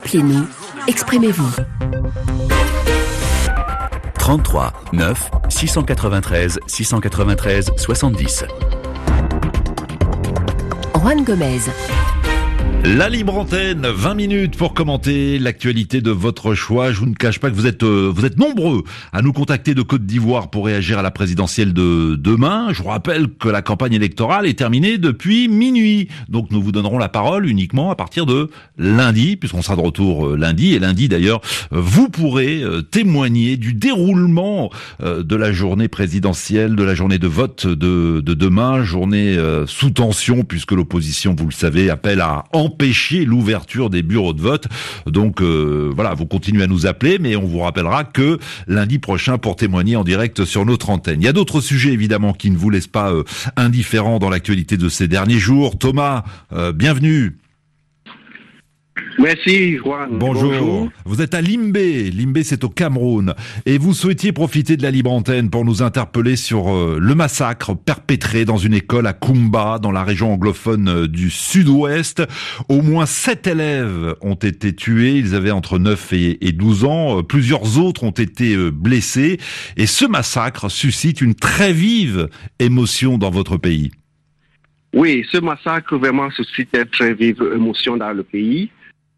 Appelez-nous, exprimez-vous. 33 9 693 693 70. Juan Gomez. La libre antenne, 20 minutes pour commenter l'actualité de votre choix. Je vous ne cache pas que vous êtes nombreux à nous contacter de Côte d'Ivoire pour réagir à la présidentielle de demain. Je vous rappelle que la campagne électorale est terminée depuis minuit. Donc nous vous donnerons la parole uniquement à partir de lundi, puisqu'on sera de retour lundi. Et lundi d'ailleurs, vous pourrez témoigner du déroulement de la journée présidentielle, de la journée de vote de demain. Journée sous tension, puisque l'opposition, vous le savez, appelle à empêcher l'ouverture des bureaux de vote. Donc voilà, vous continuez à nous appeler, mais on vous rappellera que lundi prochain pour témoigner en direct sur notre antenne. Il y a d'autres sujets évidemment qui ne vous laissent pas indifférents dans l'actualité de ces derniers jours. Thomas, bienvenue. Merci, Juan. Bonjour. Vous êtes à Limbé. Limbé, c'est au Cameroun. Et vous souhaitiez profiter de la libre antenne pour nous interpeller sur le massacre perpétré dans une école à Kumba, dans la région anglophone du sud-ouest. Au moins 7 élèves ont été tués. Ils avaient entre 9 et 12 ans. Plusieurs autres ont été blessés. Et ce massacre suscite une très vive émotion dans votre pays. Oui, ce massacre vraiment suscite une très vive émotion dans le pays.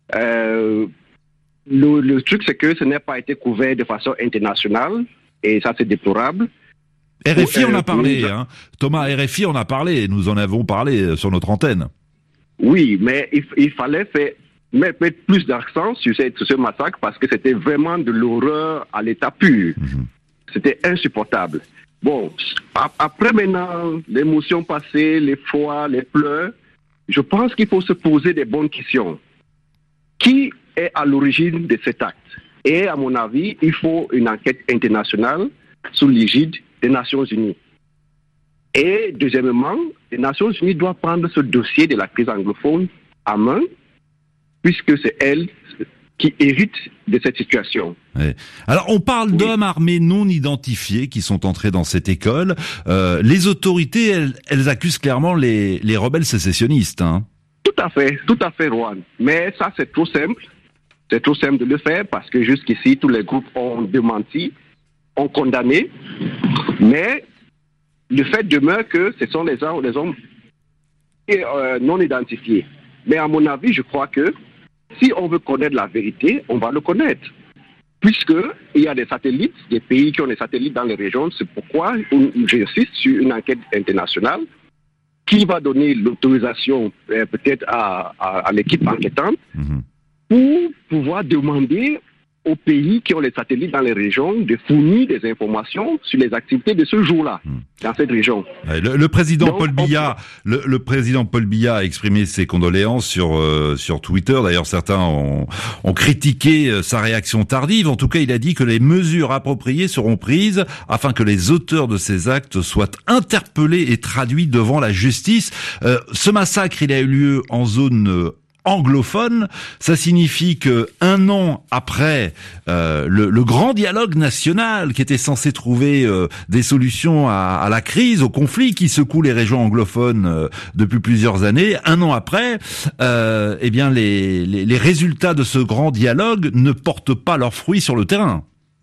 Le truc, c'est que ce n'a pas été couvert de façon internationale et ça, c'est déplorable. RFI en a parlé, hein. Thomas, RFI en a parlé, nous en avons parlé sur notre antenne. Oui, mais il fallait mettre plus d'accent sur ce massacre parce que c'était vraiment de l'horreur à l'état pur. C'était insupportable. Bon, après maintenant, l'émotion passée, les foi, les pleurs, je pense qu'il faut se poser des bonnes questions. Qui est à l'origine de cet acte? Et à mon avis, il faut une enquête internationale sous l'égide des Nations Unies. Et deuxièmement, les Nations Unies doivent prendre ce dossier de la crise anglophone à main, puisque c'est elles qui héritent de cette situation. Ouais. Alors, on parle d'hommes armés non identifiés qui sont entrés dans cette école. Les autorités, elles accusent clairement les rebelles sécessionnistes, hein. Tout à fait, Juan. Mais ça, c'est trop simple. C'est trop simple de le faire parce que jusqu'ici, tous les groupes ont démenti, ont condamné. Mais le fait demeure que ce sont les hommes non identifiés. Mais à mon avis, je crois que si on veut connaître la vérité, on va le connaître. Puisqu'il y a des satellites, des pays qui ont des satellites dans les régions, c'est pourquoi j'insiste sur une enquête internationale qui va donner l'autorisation peut-être à l'équipe enquêtante pour pouvoir demander aux pays qui ont les satellites dans les régions de fournir des informations sur les activités de ce jour-là dans cette région. Le président Paul Biya, le président Paul Biya a exprimé ses condoléances sur Twitter. D'ailleurs, certains ont critiqué sa réaction tardive. En tout cas, il a dit que les mesures appropriées seront prises afin que les auteurs de ces actes soient interpellés et traduits devant la justice. Ce massacre, il a eu lieu en zone anglophone. Ça signifie que un an après le grand dialogue national qui était censé trouver des solutions à la crise, au conflit qui secoue les régions anglophones depuis plusieurs années, un an après, eh bien les résultats de ce grand dialogue ne portent pas leurs fruits sur le terrain.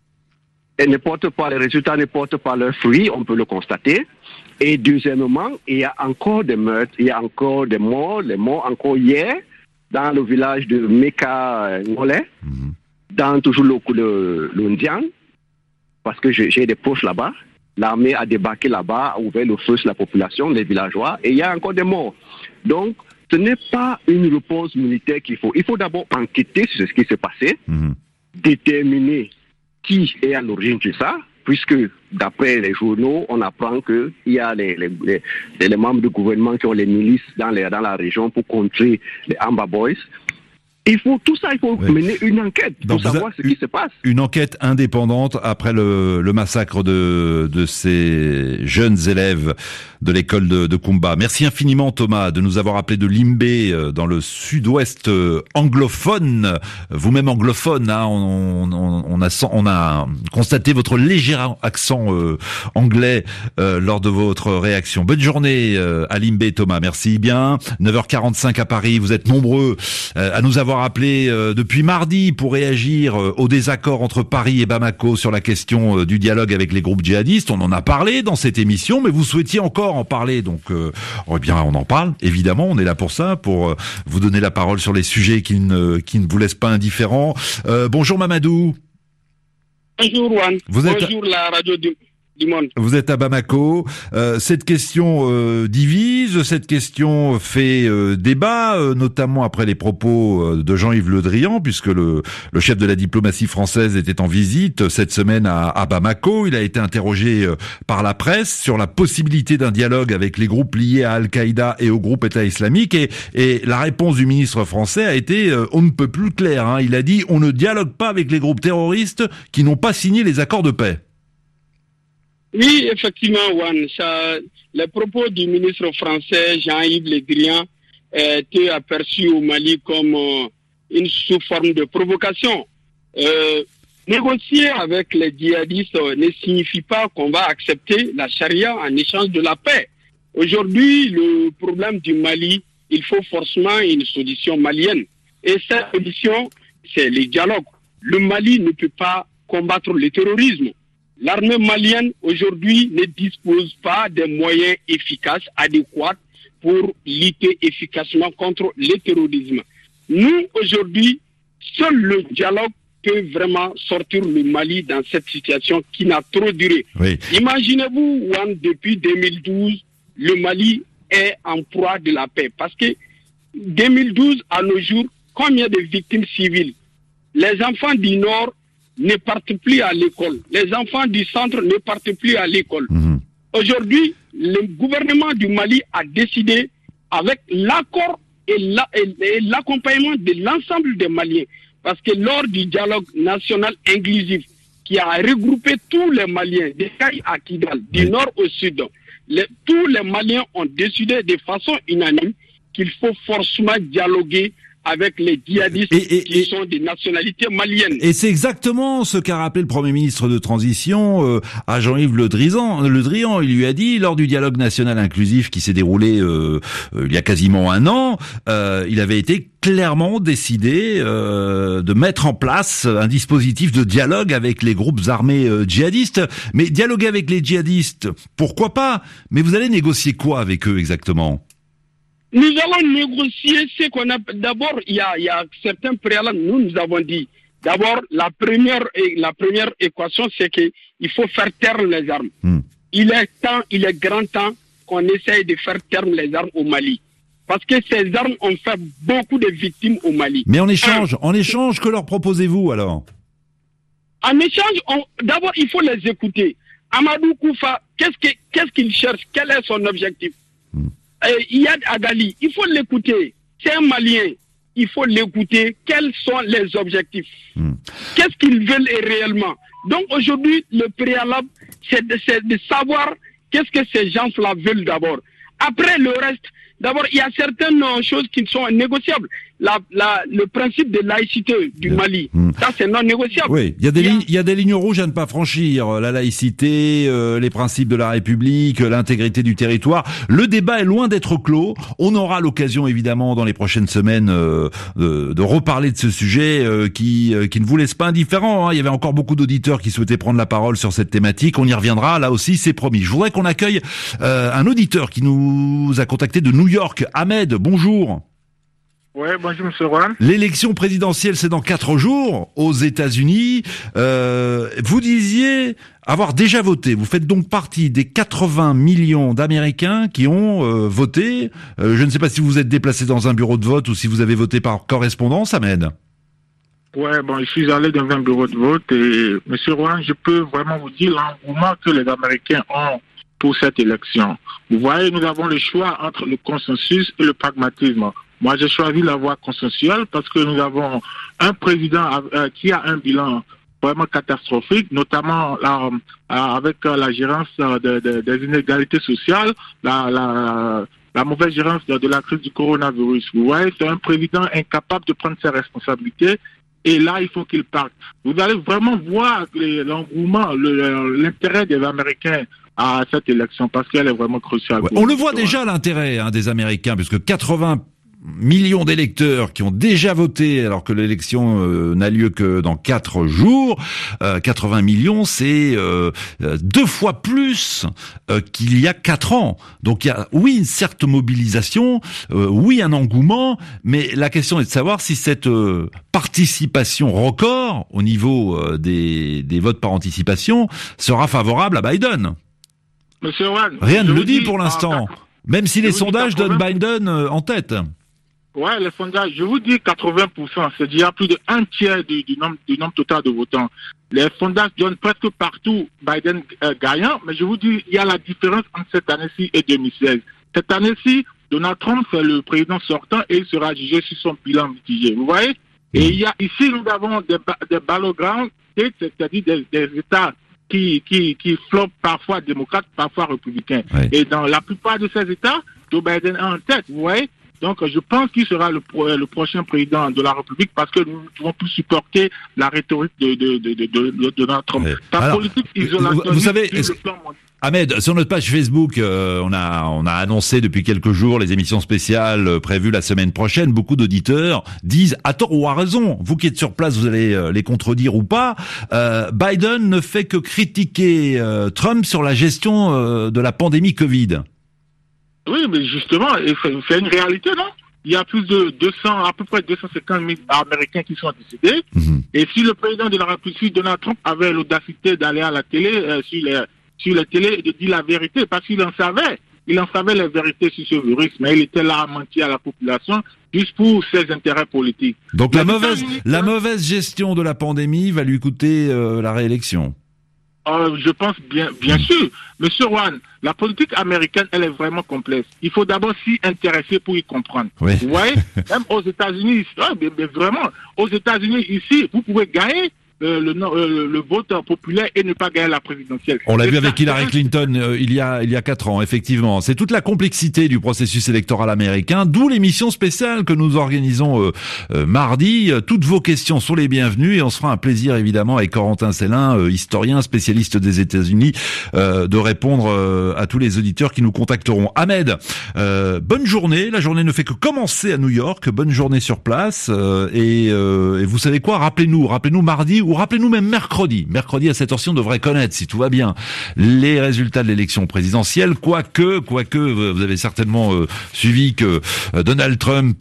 Les résultats ne portent pas leurs fruits, on peut le constater. Et deuxièmement, il y a encore des meurtres, il y a encore des morts, les morts encore hier, dans le village de Meka Ngolé, dans toujours le Ndian, parce que j'ai des proches là-bas. L'armée a débarqué là-bas, a ouvert le feu sur la population, les villageois, et il y a encore des morts. Donc, ce n'est pas une réponse militaire qu'il faut. Il faut d'abord enquêter sur ce qui s'est passé, déterminer qui est à l'origine de ça, puisque d'après les journaux, on apprend qu'il y a les membres du gouvernement qui ont les milices dans la région pour contrer les Amba Boys. Il faut mener une enquête pour savoir ce qui se passe. Une enquête indépendante après le massacre de ces jeunes élèves de l'école de Kumba. Merci infiniment Thomas de nous avoir appelé de Limbé dans le sud-ouest anglophone. Vous-même anglophone, hein, on a constaté votre léger accent anglais lors de votre réaction. Bonne journée à Limbé Thomas, merci bien. 9h45 à Paris, vous êtes nombreux à nous avoir avoir appelé depuis mardi pour réagir au désaccord entre Paris et Bamako sur la question du dialogue avec les groupes djihadistes. On en a parlé dans cette émission, mais vous souhaitiez encore en parler, donc eh bien on en parle, évidemment, on est là pour ça, pour vous donner la parole sur les sujets qui ne vous laissent pas indifférents. Bonjour Mamadou. Bonjour Juan. Bonjour la radio du monde. Vous êtes à Bamako. Cette question divise, cette question fait débat, notamment après les propos de Jean-Yves Le Drian, puisque le chef de la diplomatie française était en visite cette semaine à Bamako. Il a été interrogé par la presse sur la possibilité d'un dialogue avec les groupes liés à Al-Qaïda et au groupe État islamique. Et la réponse du ministre français a été on ne peut plus clair. Hein. Il a dit on ne dialogue pas avec les groupes terroristes qui n'ont pas signé les accords de paix. Oui, effectivement, Juan, les propos du ministre français Jean-Yves Le Drian étaient aperçus au Mali comme une sous-forme de provocation. Négocier avec les djihadistes ne signifie pas qu'on va accepter la charia en échange de la paix. Aujourd'hui, le problème du Mali, il faut forcément une solution malienne. Et cette solution, c'est le dialogue. Le Mali ne peut pas combattre le terrorisme. L'armée malienne, aujourd'hui, ne dispose pas des moyens efficaces, adéquats pour lutter efficacement contre le terrorisme. Nous, aujourd'hui, seul le dialogue peut vraiment sortir le Mali dans cette situation qui n'a trop duré. Oui. Imaginez-vous, Juan, depuis 2012, le Mali est en proie de la paix. Parce que 2012, à nos jours, combien de victimes civiles? Les enfants du Nord ne partent plus à l'école. Les enfants du centre ne partent plus à l'école. Aujourd'hui, le gouvernement du Mali a décidé, avec l'accord et l'accompagnement de l'ensemble des Maliens, parce que lors du dialogue national inclusif qui a regroupé tous les Maliens, des Cailles à Kidal, du nord au sud, tous les Maliens ont décidé de façon unanime qu'il faut forcément dialoguer avec les djihadistes qui sont des nationalités maliennes. Et c'est exactement ce qu'a rappelé le Premier ministre de transition à Jean-Yves Le Drian. Il lui a dit, lors du dialogue national inclusif qui s'est déroulé il y a quasiment un an, il avait été clairement décidé de mettre en place un dispositif de dialogue avec les groupes armés djihadistes. Mais dialoguer avec les djihadistes, pourquoi pas? Mais vous allez négocier quoi avec eux exactement? Nous allons négocier ce qu'on a. D'abord, il y a certains préalables. Nous avons dit. D'abord, la première équation, c'est que il faut faire taire les armes. Il est grand temps qu'on essaye de faire taire les armes au Mali. Parce que ces armes ont fait beaucoup de victimes au Mali. Mais en échange, que leur proposez-vous alors? En échange, d'abord, il faut les écouter. Amadou Koufa, qu'est-ce qu'il cherche? Quel est son objectif? Iyad Agali, il faut l'écouter. C'est un Malien. Il faut l'écouter. Quels sont les objectifs? Qu'est-ce qu'ils veulent réellement? Donc aujourd'hui, le préalable, c'est de savoir qu'est-ce que ces gens-là veulent d'abord. Après le reste, d'abord, il y a certaines choses qui sont négociables. Le principe de laïcité du Mali, ça c'est non négociable. Oui, il y a des lignes rouges à ne pas franchir. La laïcité, les principes de la République, l'intégrité du territoire. Le débat est loin d'être clos. On aura l'occasion évidemment dans les prochaines semaines de reparler de ce sujet qui ne vous laisse pas indifférent. Il y avait encore beaucoup d'auditeurs qui souhaitaient prendre la parole sur cette thématique. On y reviendra, là aussi c'est promis. Je voudrais qu'on accueille un auditeur qui nous a contacté de New York. Ahmed, bonjour. Oui, bonjour, M. Juan. L'élection présidentielle, c'est dans 4 jours aux États-Unis. Vous disiez avoir déjà voté. Vous faites donc partie des 80 millions d'Américains qui ont voté. Je ne sais pas si vous êtes déplacé dans un bureau de vote ou si vous avez voté par correspondance, Ahmed. Ouais, bon, je suis allé dans un bureau de vote et, M. Juan, je peux vraiment vous dire l'engouement que les Américains ont pour cette élection. Vous voyez, nous avons le choix entre le consensus et le pragmatisme. Moi, j'ai choisi la voie consensuelle parce que nous avons un président qui a un bilan vraiment catastrophique, notamment avec la gérance des inégalités sociales, la mauvaise gérance de la crise du coronavirus. Vous voyez, c'est un président incapable de prendre ses responsabilités. Et là, il faut qu'il parte. Vous allez vraiment voir l'engouement, l'intérêt des Américains à cette élection parce qu'elle est vraiment cruciale. Ouais, on le voit déjà l'intérêt des Américains, puisque 80 millions d'électeurs qui ont déjà voté alors que l'élection n'a lieu que dans 4 jours. 80 millions, c'est 2 fois plus qu'il y a 4 ans. Donc il y a, oui, une certaine mobilisation, oui, un engouement, mais la question est de savoir si cette participation record au niveau des votes par anticipation sera favorable à Biden. Monsieur Rouen, Rien ne le dit pour l'instant, même si les sondages 80... donnent Biden en tête. Ouais, les sondages, je vous dis 80%, c'est déjà plus de 1/3 du nombre total de votants. Les sondages donnent presque partout Biden gagnant, mais je vous dis, il y a la différence entre cette année-ci et 2016. Cette année-ci, Donald Trump, c'est le président sortant et il sera jugé sur son bilan mitigé. Vous voyez? Et il y a ici, nous avons des battlegrounds, c'est-à-dire des États qui flottent parfois démocrates, parfois républicains. Oui. Et dans la plupart de ces États, Joe Biden est en tête, vous voyez? Donc, je pense qu'il sera le prochain président de la République parce que nous ne pouvons plus supporter la rhétorique de Donald Trump. Oui. Sa Alors, politique isolationniste vous savez, sur le plan mondial. Ahmed, sur notre page Facebook, on a annoncé depuis quelques jours les émissions spéciales prévues la semaine prochaine. Beaucoup d'auditeurs disent, à tort ou à raison, vous qui êtes sur place, vous allez les contredire ou pas, Biden ne fait que critiquer Trump sur la gestion de la pandémie Covid. Oui, mais justement, c'est une réalité, non? Il y a plus de 200, à peu près 250 000 Américains qui sont décédés. Mm-hmm. Et si le président de la République, Donald Trump, avait l'audacité d'aller à la télé, sur la télé, et de dire la vérité, parce qu'il en savait la vérité sur ce virus, mais il était là à mentir à la population juste pour ses intérêts politiques. Donc la mauvaise gestion de la pandémie va lui coûter la réélection. Je pense bien sûr. Monsieur Rouen, la politique américaine, elle est vraiment complexe. Il faut d'abord s'y intéresser pour y comprendre. Oui. Vous voyez, même aux États-Unis, mais vraiment, aux États-Unis ici, vous pouvez gagner le vote populaire et ne pas gagner la présidentielle. On l'a vu avec Hillary Clinton il y a 4 ans, effectivement. C'est toute la complexité du processus électoral américain, d'où l'émission spéciale que nous organisons mardi. Toutes vos questions sont les bienvenues et on se fera un plaisir évidemment avec Corentin Sellin, historien, spécialiste des États-Unis, de répondre à tous les auditeurs qui nous contacteront. Ahmed, bonne journée. La journée ne fait que commencer à New York. Bonne journée sur place et vous savez quoi, rappelez-nous mardi ou rappelez-nous même mercredi. Mercredi à cette heure-ci, on devrait connaître, si tout va bien, les résultats de l'élection présidentielle. Quoique, vous avez certainement suivi que Donald Trump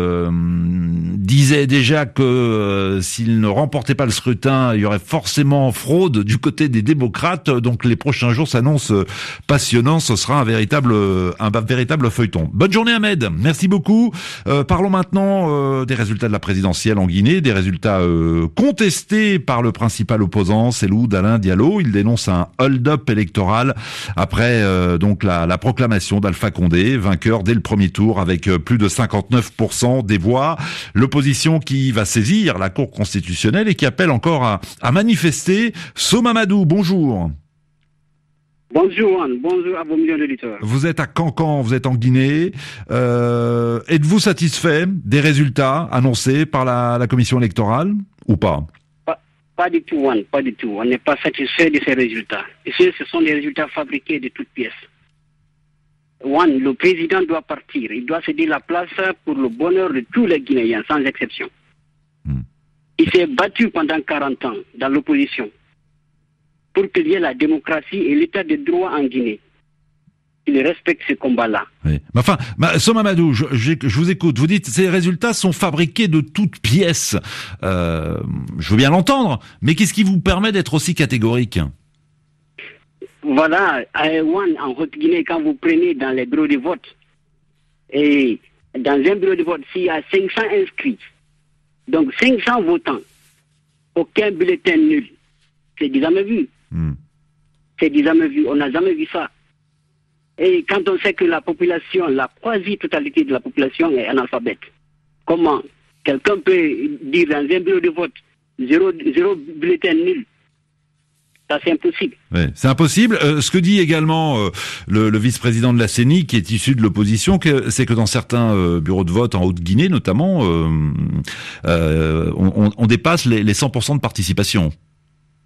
disait déjà que s'il ne remportait pas le scrutin, il y aurait forcément fraude du côté des démocrates. Donc les prochains jours s'annoncent passionnants. Ce sera un véritable feuilleton. Bonne journée Ahmed. Merci beaucoup. Parlons maintenant des résultats de la présidentielle en Guinée, des résultats contestés par le principal opposant, Cellou Dalein Diallo. Il dénonce un hold-up électoral après donc la proclamation d'Alpha Condé, vainqueur dès le premier tour avec plus de 59% des voix. L'opposition qui va saisir la Cour constitutionnelle et qui appelle encore à manifester. Somamadou, bonjour. Bonjour Anne, bonjour à vos millions d'auditeurs. Vous êtes à Cancan, vous êtes en Guinée. Êtes-vous satisfait des résultats annoncés par la commission électorale ou pas? Pas du tout, Anne, pas du tout. On n'est pas satisfait de ces résultats. Ce sont des résultats fabriqués de toutes pièces. One, le président doit partir. Il doit céder la place pour le bonheur de tous les Guinéens, sans exception. Il s'est battu pendant 40 ans dans l'opposition pour qu'il y ait la démocratie et l'état de droit en Guinée. Il respecte ce combat-là. Oui. Enfin, Somamadou, je vous écoute. Vous dites ces résultats sont fabriqués de toutes pièces. Je veux bien l'entendre, mais qu'est-ce qui vous permet d'être aussi catégorique? Voilà, en Haute-Guinée, quand vous prenez dans les bureaux de vote, et dans un bureau de vote, s'il y a 500 inscrits, donc 500 votants, aucun bulletin nul, c'est du jamais vu. C'est du jamais vu, on n'a jamais vu ça. Et quand on sait que la population, la quasi-totalité de la population est analphabète, comment quelqu'un peut dire dans un bureau de vote zéro bulletin nul? Ça, c'est impossible. Ouais, c'est impossible. Ce que dit également le vice-président de la CENI, qui est issu de l'opposition, c'est que dans certains bureaux de vote en Haute-Guinée, notamment, on dépasse les 100% de participation.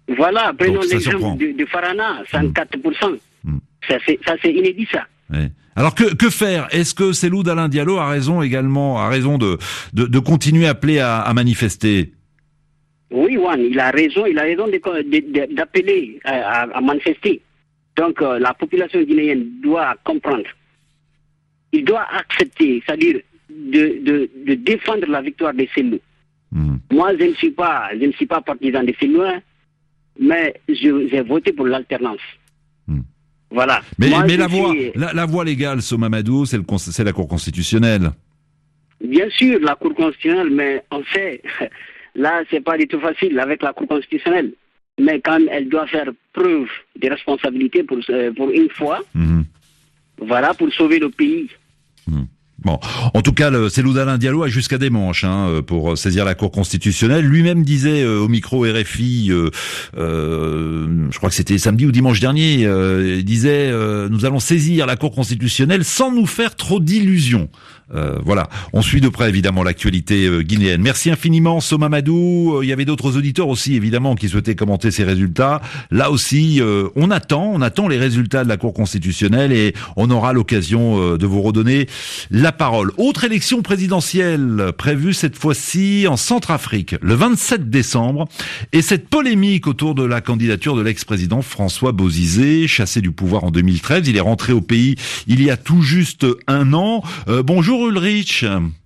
Voilà, prenons l'exemple de Farana, 104%. Ça c'est inédit, ça. Ouais. Alors que faire? Est-ce que Cellou Dalein Diallo a raison de continuer à appeler à manifester? Oui, Juan, il a raison d'appeler à manifester. Donc la population guinéenne doit comprendre. Il doit accepter, c'est-à-dire de défendre la victoire de Cellou. Moi, je ne suis pas partisan de Cellou, mais j'ai voté pour l'alternance. Voilà. Mais la voie légale, Somamadou, c'est la Cour constitutionnelle. Bien sûr, la Cour constitutionnelle, mais on sait, là, c'est pas du tout facile avec la Cour constitutionnelle. Mais quand même, elle doit faire preuve de responsabilité pour une fois. Voilà, pour sauver le pays. Bon, en tout cas, Cellou Dalein Diallo a jusqu'à des manches pour saisir la Cour constitutionnelle. Lui-même disait au micro RFI, je crois que c'était samedi ou dimanche dernier, il disait nous allons saisir la Cour constitutionnelle sans nous faire trop d'illusions. Voilà, on suit de près évidemment l'actualité guinéenne. Merci infiniment Somamadou. Il y avait d'autres auditeurs aussi évidemment qui souhaitaient commenter ces résultats. Là aussi, on attend les résultats de la Cour constitutionnelle et on aura l'occasion de vous redonner la parole. Autre élection présidentielle prévue cette fois-ci en Centrafrique, le 27 décembre. Et cette polémique autour de la candidature de l'ex-président François Bozizé, chassé du pouvoir en 2013. Il est rentré au pays il y a tout juste un an. Bonjour Ulrich.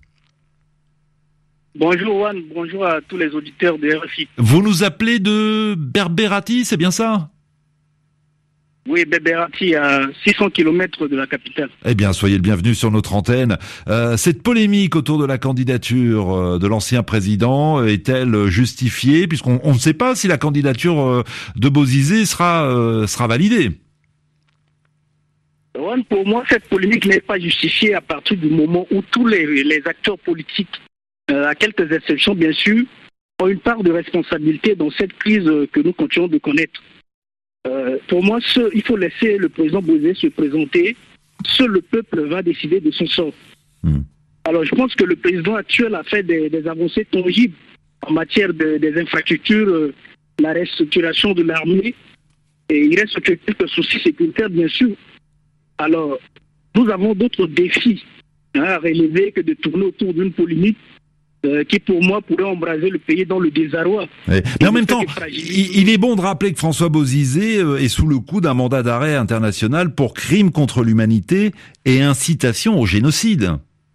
Bonjour Juan, bonjour à tous les auditeurs de RFI. Vous nous appelez de Berberati, c'est bien ça? Oui, Berberati, à 600 km de la capitale. Eh bien, soyez le bienvenu sur notre antenne. Cette polémique autour de la candidature de l'ancien président est-elle justifiée, puisqu'on ne sait pas si la candidature de Bozizé sera validée? Pour moi, cette polémique n'est pas justifiée à partir du moment où tous les acteurs politiques, à quelques exceptions bien sûr, ont une part de responsabilité dans cette crise que nous continuons de connaître. Pour moi, il faut laisser le président Bozizé se présenter. Seul le peuple va décider de son sort. Alors, je pense que le président actuel a fait des avancées tangibles en matière des infrastructures, la restructuration de l'armée, et il reste quelques soucis sécuritaires, bien sûr. Alors, nous avons d'autres défis à relever que de tourner autour d'une polémique qui, pour moi, pourrait embraser le pays dans le désarroi. Mais en même temps, il est bon de rappeler que François Bozizé est sous le coup d'un mandat d'arrêt international pour crimes contre l'humanité et incitation au génocide.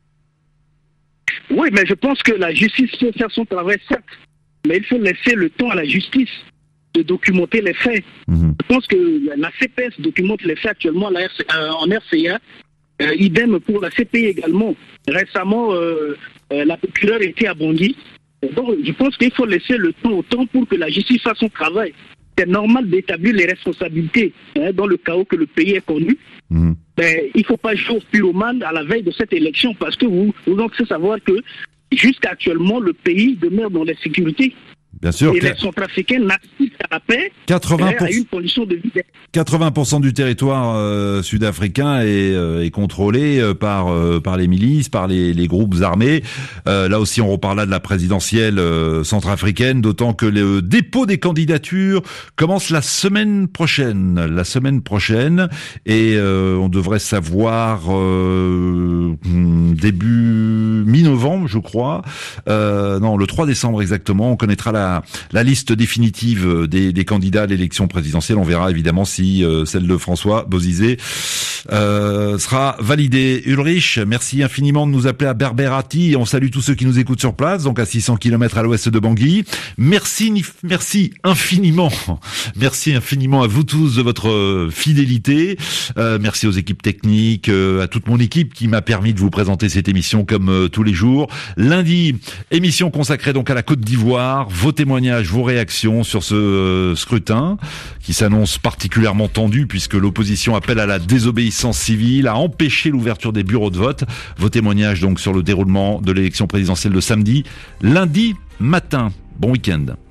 Oui, mais je pense que la justice peut faire son travail, certes, mais il faut laisser le temps à la justice de documenter les faits. Je pense que la CPS documente les faits actuellement en RCA, idem pour la CPI également. Récemment, la procureure était à Bangui. Donc, je pense qu'il faut laisser le temps au temps pour que la justice fasse son travail. C'est normal d'établir les responsabilités dans le chaos que le pays est connu. Mais il ne faut pas jouer au pyromane à la veille de cette élection parce que vous devez savoir que jusqu'à actuellement, le pays demeure dans l'insécurité. Bien sûr. Et les Centrafricains n'assistent à la paix à une condition de vie. 80% du territoire sud-africain est contrôlé par les milices, par les groupes armés. Là aussi, on reparlera de la présidentielle centrafricaine, d'autant que le dépôt des candidatures commence la semaine prochaine. Et on devrait savoir début mi-novembre, je crois. Non, le 3 décembre exactement. On connaîtra la liste définitive des candidats à l'élection présidentielle. On verra évidemment si celle de François Bozizé sera validée. Ulrich, merci infiniment de nous appeler à Berberati et on salue tous ceux qui nous écoutent sur place, donc à 600 km à l'ouest de Bangui. Merci infiniment à vous tous de votre fidélité. Merci aux équipes techniques, à toute mon équipe qui m'a permis de vous présenter cette émission comme tous les jours. Lundi, émission consacrée donc à la Côte d'Ivoire. Vos témoignages, vos réactions sur ce scrutin qui s'annonce particulièrement tendu puisque l'opposition appelle à la désobéissance civile, à empêcher l'ouverture des bureaux de vote. Vos témoignages donc sur le déroulement de l'élection présidentielle de samedi, lundi matin. Bon week-end.